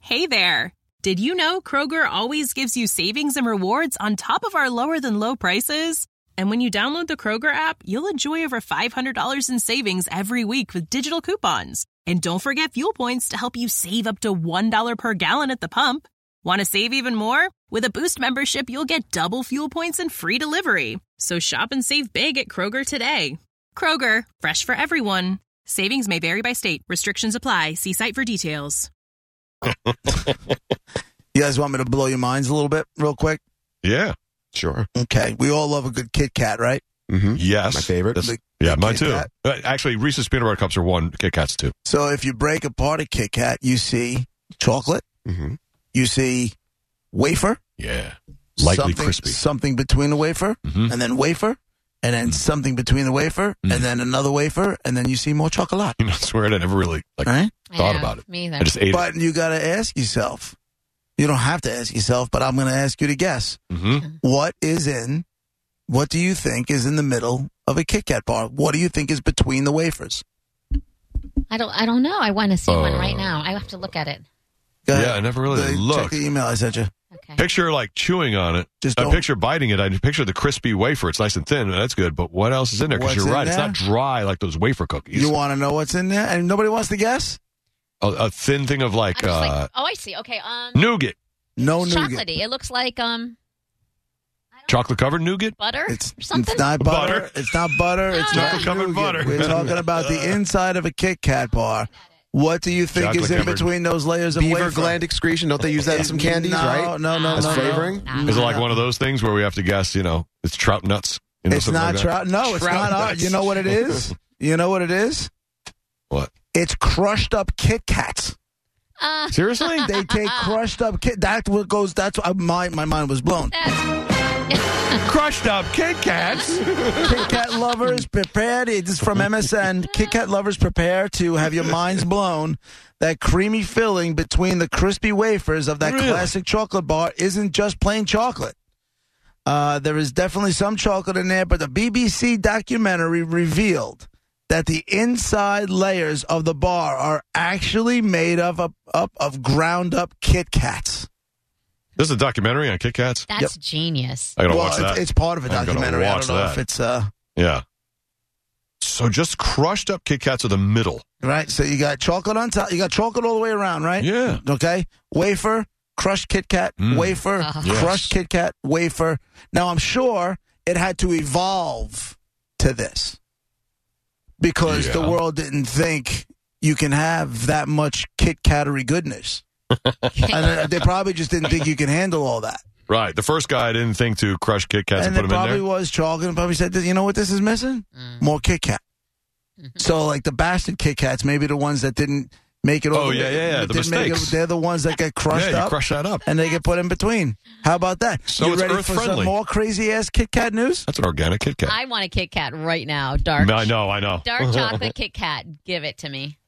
Hey there. Did you know Kroger always gives you savings and rewards on top of our lower-than-low prices? And when you download the Kroger app, you'll enjoy over $500 in savings every week with digital coupons. And don't forget fuel points to help you save up to $1 per gallon at the pump. Want to save even more? With a Boost membership, you'll get double fuel points and free delivery. So shop and save big at Kroger today. Kroger, fresh for everyone. Savings may vary by state. Restrictions apply. See site for details. You guys want me to blow your minds a little bit real quick? Yeah, sure. Okay. We all love a good Kit Kat, right? Mm-hmm. Yes. My favorite. Yeah, mine Kit too. Kat. Actually, Reese's Peanut Butter Cups are one, Kit Kats too. So if you break apart a Kit Kat, you see chocolate. Mm-hmm. You see wafer. Yeah. Lightly something, crispy. Something between the wafer, and then wafer, and then something between the wafer, and then another wafer, and then you see more chocolate. You know, I swear I never really Right? thought about it. Me either. I just ate But you got to ask yourself. You don't have to ask yourself, but I'm going to ask you to guess. it. Mm-hmm. What do you think is in the middle of a Kit Kat bar? What do you think is between the wafers? I don't know. I want to see one right now. I have to look at it. Go ahead. Yeah, I never really Check looked. the email I sent you. Okay. Picture like chewing on it. Just I don't- picture biting it. I picture the crispy wafer. It's nice and thin. That's good. But what else is in there? Because What's you're in right. It's there? not dry like those wafer cookies. You want to know what's in there? And nobody wants to guess? A thin thing of like, I'm just like, oh, I see. Okay. nougat. No nougat. Chocolatey. It looks like Chocolate covered nougat? butter It's or something. not butter. Butter. It's not butter. It's not Chocolate-covered nougat. butter. We're talking about the inside of a Kit Kat bar. What do you think is in Chocolate-covered. between those layers of Beaver wafer? gland excretion. Don't they use that in some candies, no, right? No, As no. flavoring? Is it like one of those things where we have to guess, it's trout nuts? You know, It's something not like that? trout. No, it's Trout not. nuts. You know what it is? You know what it is? What? It's crushed up Kit Kats. Seriously? They take crushed up Kit. That's what goes. That's what my mind was blown. Crushed up Kit Kats? Kit Kat lovers, prepare. This is from MSN. Kit Kat lovers, prepare to have your minds blown. That creamy filling between the crispy wafers of that Really? classic chocolate bar isn't just plain chocolate. There is definitely some chocolate in there, but the BBC documentary revealed that the inside layers of the bar are actually made of ground up Kit Kats. This is a documentary on Kit Kats? That's genius. I gotta Well, watch that. it's part of a I'm gonna documentary. I watch don't know that. if it's Yeah. So just crushed up Kit Kats are the middle. right. So you got chocolate on top. You got chocolate all the way around, right? Yeah. Okay. Wafer, crushed Kit Kat, wafer, Yes. crushed Kit Kat, wafer. Now I'm sure it had to evolve to this because the Yeah. world didn't think you can have that much Kit Kattery goodness. And they probably just didn't think you can handle all that. Right. The first guy didn't think to crush Kit Kats and And put it them in probably there. was chocolate and probably said, you know what this is missing? More Kit Kat. So, like the bastard Kit Kats, maybe the ones that didn't make it all Oh, the way. yeah. The didn't make it, mistakes. they're the ones that get crushed Yeah, you up. crush that up. And they get put in between. How about that? So you it's ready for earth-friendly. some more crazy-ass Kit Kat news? That's an organic Kit Kat. I want a Kit Kat right now. Dark. I know. Dark chocolate Kit Kat. Give it to me.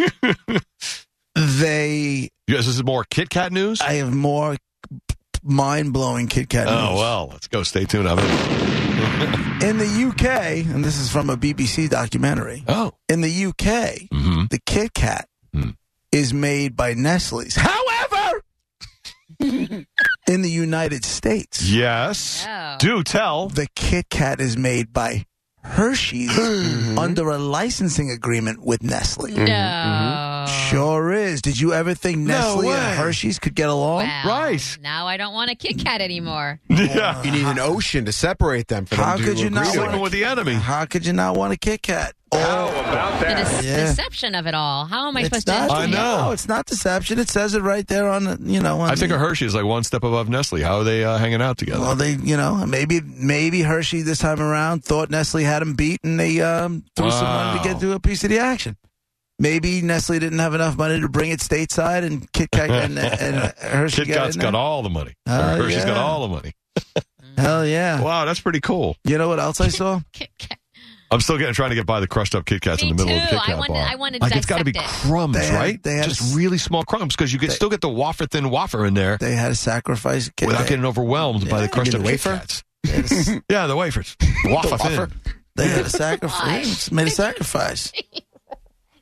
Yes, this is more Kit Kat news? I have more mind-blowing Kit Kat news. Oh, well, let's go. Stay tuned. I'm in. In the UK, and this is from a BBC documentary, Oh. in the UK, Mm-hmm. the Kit Kat is made by Nestle's. However, in the United States, Yes. Oh. Do tell. the Kit Kat is made by Hershey's under a licensing agreement with Nestle. No. Sure is. Did you ever think Nestle way. and Hershey's could get along? Wow. Right. Now I don't want a Kit Kat anymore. Yeah. You need an ocean to separate them for How them to could you agree not to Sleeping it. with the enemy. How could you not want a Kit Kat? The Yeah. deception of it all. How am I It's supposed not. to? I know. No, it's not deception. It says it right there on the, on I think the- of Hershey is like one step above Nestle. How are they hanging out together? Well, they, maybe Hershey this time around thought Nestle had him beat, and they threw some money to Wow. get to a piece of the action. Maybe Nestle didn't have enough money to bring it stateside, and Kit Kat and Hershey Kit Kat's got all the money. Hershey's got yeah. all the money. Hell yeah! Wow, that's pretty cool. You know what else I saw? Kit Kat. I'm still trying to get by the crushed up Kit Kats Me in the middle of too. the Kit Kat I bar. wanna Like it's got to be dissect it. crumbs, They had- right? they had Just really small crumbs because you can still get the thin wafer in there They had to sacrifice a Kit without Kat. getting overwhelmed by the crushed You up mean Kit the wafer? Kats. They had to- Yeah, the wafers. Wafer thin. They had a sacrifice. Made a sacrifice.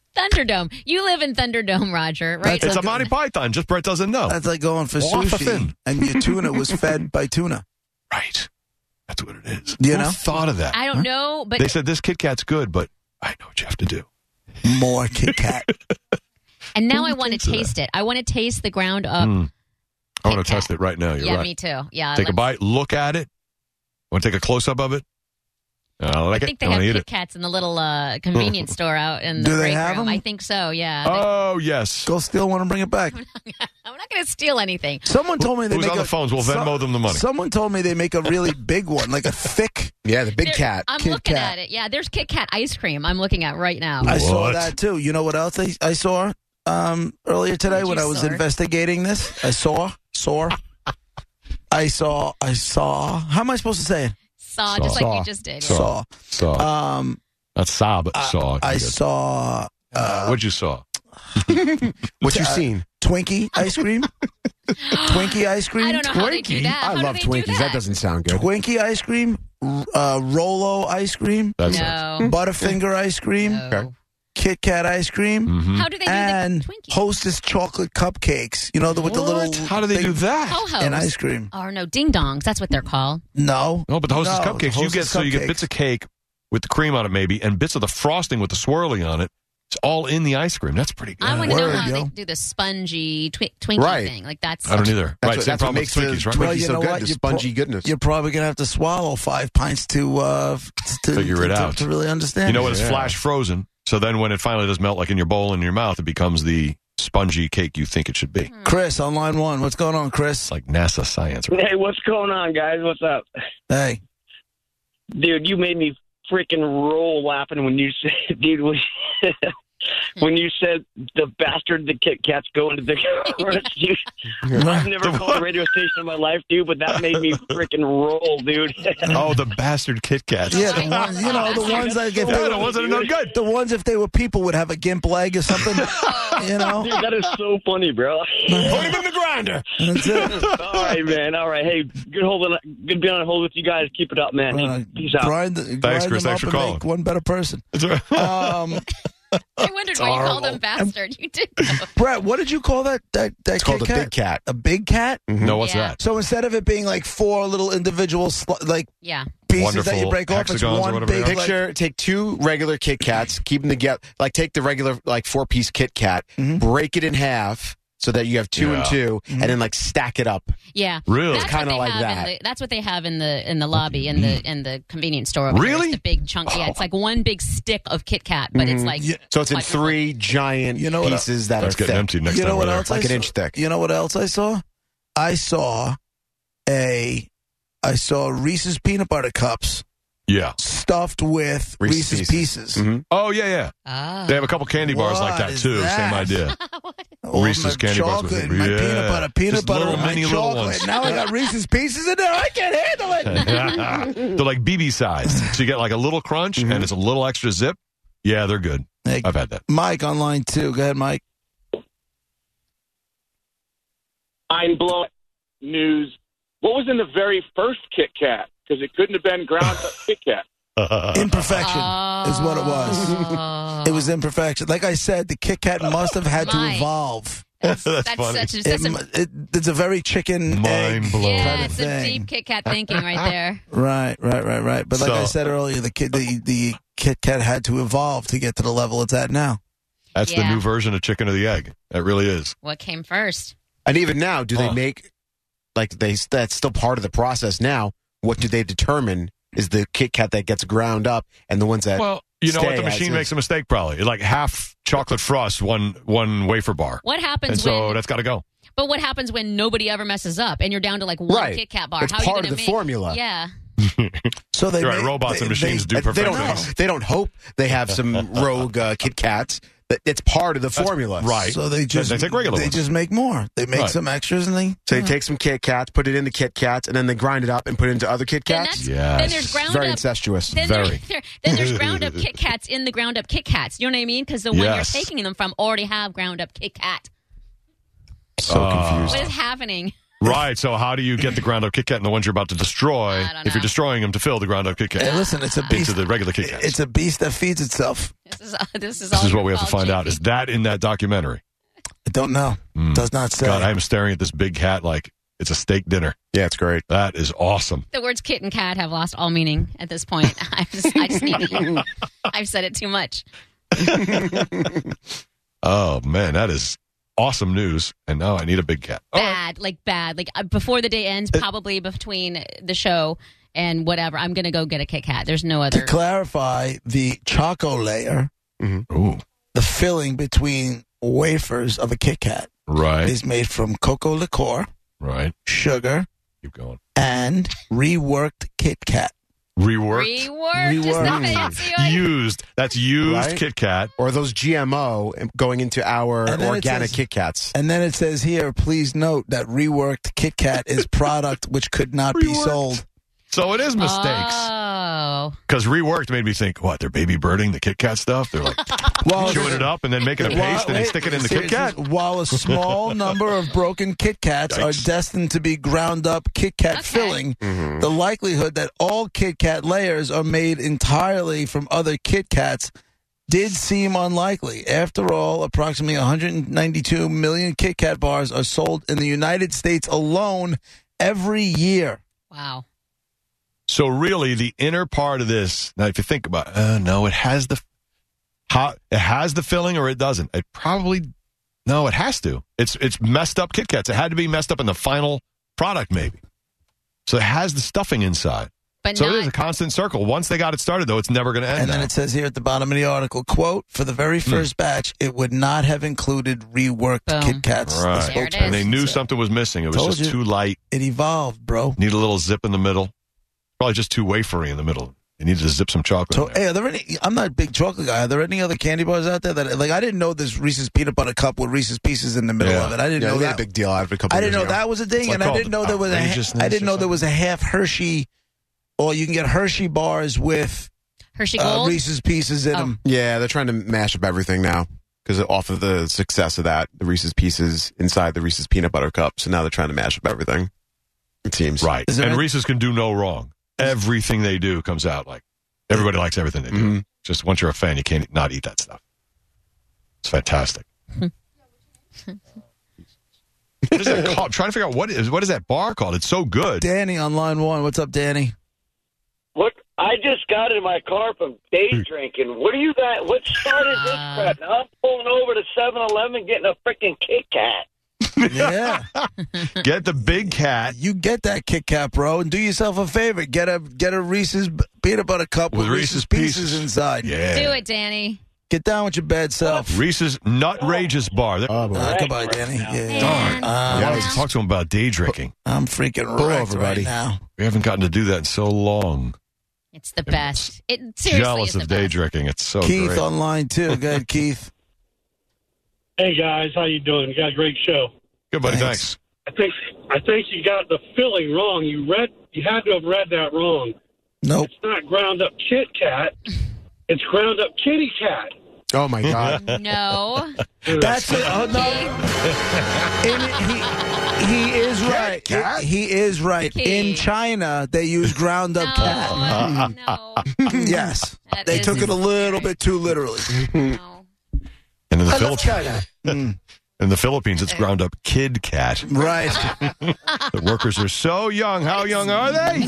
Thunderdome. You live in Thunderdome, Roger, right? It's a Monty Python, just Brett doesn't know. That's like going for Off the sushi, fin. and your tuna was fed by tuna. Right. That's what it is. You Who know? thought of that? I don't know, but They said this Kit Kat's good, but I know what you have to do. More Kit Kat. and now Who I want to thinks of taste it. I want to taste the ground up. I want to Kit Kat. test it right now. You're Yeah, right. me too. Yeah, Take a let's- bite, look at it. Want to take a close-up of it? I like I think it. they I want have to eat Kit it. Kats in the little convenience store out in the Do they break have room. them? I think so. Yeah. Oh, yes. Go steal one and bring it back. I'm not going to steal anything. Someone told me they Who's make on the phones? We'll Venmo them the money. Someone told me they make a really big one, like a thick. Yeah, the big There- cat. I'm Kit looking Kat. at it. Yeah, there's Kit Kat ice cream. I'm looking at right now. I saw What? that too. You know what else I saw earlier today What when you I was saw? investigating this? I saw. How am I supposed to say it? Saw, just like Saw. you just did. Saw. Saw. Not saw, but saw. I Good. saw What'd you saw? What you seen? Twinkie ice cream. Twinkie ice cream. I don't know how they do that. I How do love they do Twinkies. That doesn't sound good. Twinkie ice cream. Rolo ice cream. That's No. Butterfinger ice cream. No. Kit Kat ice cream. Mm-hmm. How do they do And the Twinkie? Hostess chocolate cupcakes. You know, with the little How do they do that? Ho-hos. and ice cream. Or no, ding dongs. That's what they're called. No. No, but the Hostess No, cupcakes, the you get Hostess bits of cake with the cream on it maybe, and bits of the frosting with the swirly on it. It's all in the ice cream. That's pretty good. I want to know Word, how yo. they do the spongy Twinkie Right. thing. Like that's. I don't either. That's Right, what, same that's what problem makes with the Twinkies, right? Well, Twinkie you so know good. what? The You're spongy goodness. You're probably gonna have to swallow 5 pints to Figure it out. to really understand. You know what? It's Yeah. flash frozen. So then when it finally does melt like in your bowl and in your mouth, it becomes the spongy cake you think it should be. Chris on line 1. What's going on, Chris? It's like NASA science. Hey, what's going on, guys? What's up? Hey, Dude, you made me freaking roll laughing when you said, dude, when you said the bastard the Kit Kats go into the chorus, dude. I've never called a radio station in my life, dude, but that made me freaking roll, dude. Oh, the bastard Kit Kats. yeah, the ones, you know, the ones like if Yeah, they the ones that are no good. the ones if they were people would have a gimp leg or something. You know, Dude, that is so funny, bro. Put him in the grinder. that's it. All right, man. All right. Hey, good being on hold with you guys. Keep it up, man. Hey, peace out. Grind Thanks, Chris. them Thanks up for and calling. make one better person. I wondered why you called them bastard. You did. Brett, what did you call that? It's called a Kit Kat? big cat. A big cat. No, what's Yeah. that? So instead of it being like 4 little individual like Yeah. pieces that you Wonderful break off, it's hexagons or one whatever they big are. like, Picture, take 2 regular Kit Kats, keep them together. Like, take the regular, 4-piece Kit Kat, break it in half so that you have 2 and Yeah. 2, and then, stack it up. Yeah. Really? That's Kinda what they like have that. that's what they have in the lobby in the convenience store. Over there. Really? It's the big chunk. Yeah, it's like one big stick of Kit Kat, but it's like So it's in quadruple. 3 giant You know what pieces that That's are getting thick. empty next You know time what we're there. else? Like I an saw? inch thick. You know what else I saw? I saw Reese's peanut butter cups Yeah. stuffed with Reese's Reese's Pieces. Mhm. Oh, yeah. Ah. They have a couple candy bars like What that, is too. that? Same idea. Oh, Reese's my candy bars with chocolate, it. my Yeah. peanut Just butter, little and my mini little chocolate. ones. Now I got Reese's Pieces in there. I can't handle it. They're like BB sized. So you get like a little crunch and it's a little extra zip. Yeah, they're good. Hey, I've had that. Mike on line 2. Go ahead, Mike. Mind blowing news. What was in the very first Kit Kat? Because it couldn't have been ground up Kit Kat. Imperfection is what it was. Oh. It was imperfection. Like I said, the Kit Kat must have had to Mike. evolve. That's That's funny. such a It's a very chicken egg Mind blowing. yeah, kind of it's some thing. deep Kit Kat thinking right there. Right. But like So- I said earlier, the Kit Kat had to evolve to get to the level it's at now. That's the Yeah. new version of chicken or the egg. That really is. What came first? And even now, do they Oh. make, that's still part of the process now. What do they determine is the Kit Kat that gets ground up and the ones that Well, you know what? The stay as machine is? makes a mistake probably. Like half chocolate frost, one wafer bar. What happens And so when? that's got to go. But what happens when nobody ever messes up and you're down to like one Right. Kit Kat bar? It's How are part you of gonna the make, formula. Yeah. So they You're right. made- Robots and they- machines do They perfect. don't hope they have some rogue Kit Kats. It's part of the formula. right. So they just They take regular ones. just make more. They make Right. some extras and they So they take some Kit Kats, put it into Kit Kats, and then they grind it up and put it into other Kit Then Kats. that's Yes. then there's ground Very up. incestuous. Then, Very. then there's ground up Kit Kats in the ground up Kit Kats. You know what I mean? Because the one Yes. you're taking them from already have ground up Kit Kat. So confused. What is happening? Right. So how do you get the ground up Kit Kat and the ones you're about to destroy I don't if you're know. destroying them to fill the ground up Kit Kat? Hey, listen, it's a beast. Into the regular Kit Kats. It's a beast that feeds itself. This is This all is what your we have to fault, find out. JP. Is that in that documentary? I don't know. Does not say. God, I'm staring at this big cat like it's a steak dinner. Yeah, it's great. That is awesome. The words kit and cat have lost all meaning at this point. I just need to. I've said it too much. Oh, man, that is awesome news. And now I need a big cat. All right. Bad. Like before the day ends, probably between the show and whatever, I'm going to go get a Kit Kat. There's no other. To clarify, the choco layer, Ooh, the filling between wafers of a Kit Kat, right, is made from cocoa liqueur, right. sugar, Keep going. and reworked Kit Kat. Reworked. Reworked. Is that fancy? Used. That's used Right? Kit Kat. Or those GMO going into our And then it organic says- Kit Kats. And then it says here, please note that reworked Kit Kat is product which could not be Reworked. sold. So it is mistakes. Oh. Because reworked made me think, what, they're baby birding the Kit Kat stuff? They're like chewing it up and then making a paste and then stick it in the Kit Kat? While a small number of broken Kit Kats are Yikes. destined to be ground up Kit Kat filling, the likelihood that all Kit Kat layers are made entirely from other Kit Kats did seem unlikely. After all, approximately 192 million Kit Kat bars are sold in the United States alone every year. Wow. So really, the inner part of this, now if you think about it, no, it has the filling or it doesn't. It probably, no, it has to. It's messed up Kit Kats. It had to be messed up in the final product maybe. So it has the stuffing inside. But So not, it is a constant circle. Once they got it started, though, it's never going to end. And then now. it says here at the bottom of the article, quote, for the very first batch, it would not have included reworked Boom. Kit Kats. the Right. There it spokesperson And they knew said. something was missing. It was Told just you. too light. It evolved, bro. Need a little zip in the middle. Probably just too wafery in the middle. You needed to zip some chocolate So, in there. hey, are there any? I'm not a big chocolate guy. Are there any other candy bars out there that, like, I didn't know this Reese's peanut butter cup with Reese's Pieces in the middle Yeah. of it. I didn't Yeah, know they made that. a big deal out of it a couple I years didn't know ago. that was a thing, It's and like I didn't know called there was outrageousness I didn't know or there was a half Hershey, or you can get Hershey bars with Hershey Gold. Reese's Pieces in them. Yeah, they're trying to mash up everything now because off of the success of that, the Reese's Pieces inside the Reese's peanut butter cup. So now they're trying to mash up everything. It seems Right. Is there And any- Reese's can do no wrong. Everything they do comes out like everybody likes everything they do. Mhm. Just once you're a fan, you can't not eat that stuff. It's fantastic. What is that called? I'm trying to figure out what is that bar called? It's so good. Danny on line one. What's up, Danny? What? I just got in my car from day drinking. What do you got? What started this crap? Now I'm pulling over to 7-Eleven getting a freaking Kit Kat. Yeah, Get the big cat you get that Kit Kat, bro, and do yourself a favor. Get a Reese's peanut butter cup with Reese's Pieces inside. Yeah. Do it, Danny. Get down with your bad self. Reese's Nutrageous bar. Goodbye, Danny. Yeah. Darn. I wanted to talk to him about day drinking. I'm freaking Pull wrecked over, right buddy. now. We haven't gotten to do that in so long. It's the best. It seriously Jealous is the of day best. drinking. It's so Keith great. on line two. Go ahead, Keith. Hey guys, how you doing? You got a great show. Good, buddy. Thanks. Thanks. I think you got the filling wrong. You had to have read that wrong. Nope. It's not ground up Kit Kat. It's ground up Kitty Cat. Oh my God! No. That's it. Oh, no. He is right. Cat? He is right. Keith. In China, they use ground up cat. No. Yes. That They is took it a little bit too literally. No. And in the Philippines, it's ground up Kid Cat. Right. The workers are so young. How young are they?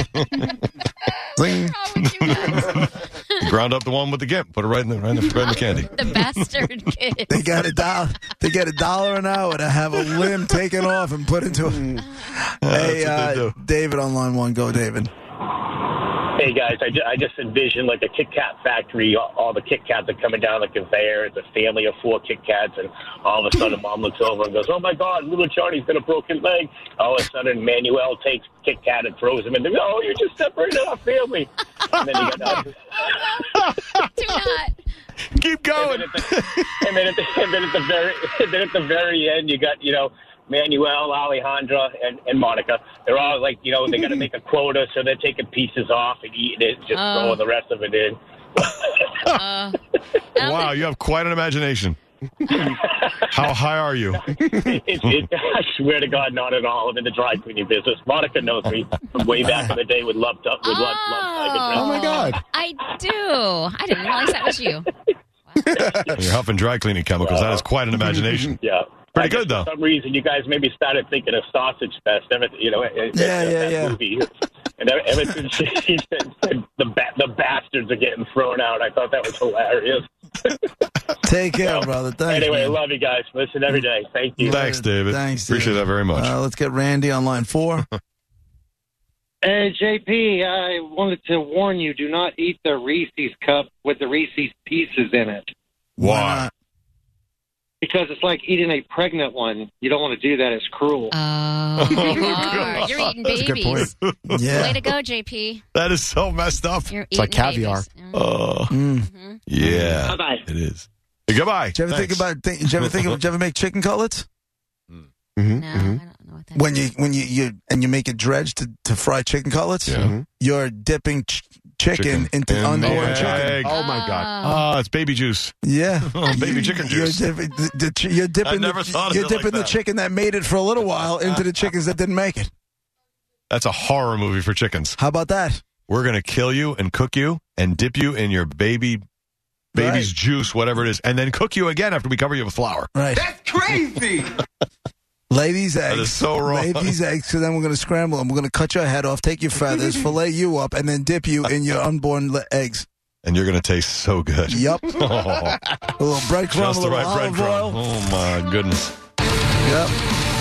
Zing. Ground up the one with the gimp. Put it right in the candy. The bastard kid. They got They get $1 an hour to have a limb taken off and put into. Hey, what they do. David on line one. Go, David. Hey guys, I just envisioned like a Kit Kat factory. All the Kit Kats are coming down the conveyor. It's a family of 4 Kit Kats, and all of a sudden, Mom looks over and goes, "Oh my God, little Charlie's got a broken leg." All of a sudden, Manuel takes Kit Kat and throws him in the. "Oh, you just separated our family." And then you got. Do not. Keep going. And then at the very end, you got Manuel, Alejandra, and Monica. They're all like they got to make a quota, so they're taking pieces off and eating it, just throwing the rest of it in. Wow, you have quite an imagination. How high are you? I swear to God, not at all. I'm in the dry cleaning business. Monica knows me from way back in the day with love Tiger Dress. Oh, my God. I do. I didn't realize that was you. You're huffing dry cleaning chemicals. That is quite an imagination. Yeah. Pretty good, though. For some reason, you guys maybe started thinking of Sausage Fest. That movie. And ever since he said the bastards are getting thrown out, I thought that was hilarious. Take care, brother. Thanks. Anyway, man. I love you guys. Listen every day. Thank you. Thanks, David. Thanks, Appreciate David. that very much. Let's get Randy on line 4. Hey, JP, I wanted to warn you, do not eat the Reese's cup with the Reese's Pieces in it. Why? Because it's like eating a pregnant one. You don't want to do that. It's cruel. Oh, you are. You're eating That's a good babies. point. Yeah. Way to go, JP. That is so messed up. You're It's like eating caviar. babies. Yeah. Bye-bye. It is. Hey, goodbye. Did you ever think Thanks. about? Did you ever make chicken cutlets? Mm-hmm. No, I don't know what that is. When you make it dredged to fry chicken cutlets, Yeah. you're dipping chicken into In unborn the chicken. egg. Oh, my God. Oh, it's baby juice. Yeah, Oh, baby chicken juice. You're dipping I never thought of you're it like dipping the that. chicken that made it for a little while into the chickens that didn't make it. That's a horror movie for chickens. How about that? We're going to kill you and cook you and dip you in your baby's Right. juice, whatever it is, and then cook you again after we cover you with flour. Right. That's crazy. Lay these eggs. That is so wrong. Lay these eggs, so then we're going to scramble them. We're going to cut your head off, take your feathers, fillet you up, and then dip you in your unborn eggs. And you're going to taste so good. Yup. Oh, A little breadcrumb, a just the little right olive breadcrumb. oil. Oh, my goodness. Yep.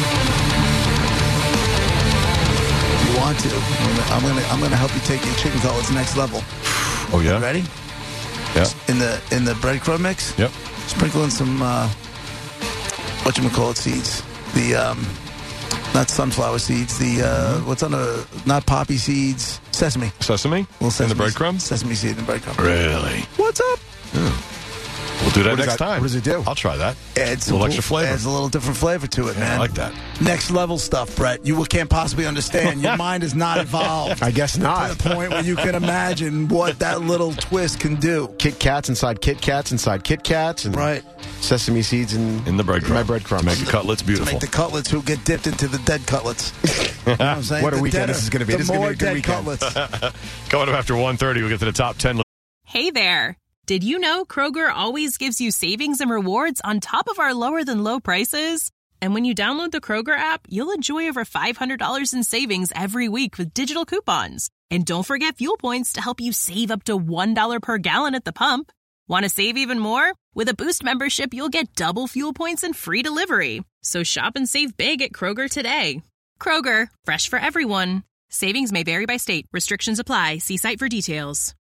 If you want to, I'm gonna help you take your chicken cutlets next level. Oh, yeah? Ready? Yeah. In the breadcrumb mix. Yep. Sprinkle in some whatchamacallit seeds. The not sunflower seeds. The what's on the not poppy seeds? Sesame. Sesame? Little sesame In the breadcrumb? Sesame seed in the breadcrumb. Really? What's up? We'll do that What does next that- time. what does it do? I'll try that. Adds A little extra flavor. Adds a little different flavor to it, Yeah, man. I like that. Next level stuff, Brett. You can't possibly understand. Your mind is not evolved. I guess To not. the point where you can imagine what that little twist can do. Kit Kats inside Kit Kats inside Kit Kats. And Right. sesame seeds in In the breadcrumb. my breadcrumbs. Make the cutlets To beautiful. make the cutlets who get dipped into the dead cutlets. You know what I'm saying? What a The weekend deader- this is gonna be. The This is gonna be more a good dead weekend. cutlets. Coming up after 1:30, we'll get to the top 10. Hey there! Did you know Kroger always gives you savings and rewards on top of our lower than low prices? And when you download the Kroger app, you'll enjoy over $500 in savings every week with digital coupons. And don't forget fuel points to help you save up to $1 per gallon at the pump. Want to save even more? With a Boost membership, you'll get double fuel points and free delivery. So shop and save big at Kroger today. Kroger, fresh for everyone. Savings may vary by state. Restrictions apply. See site for details.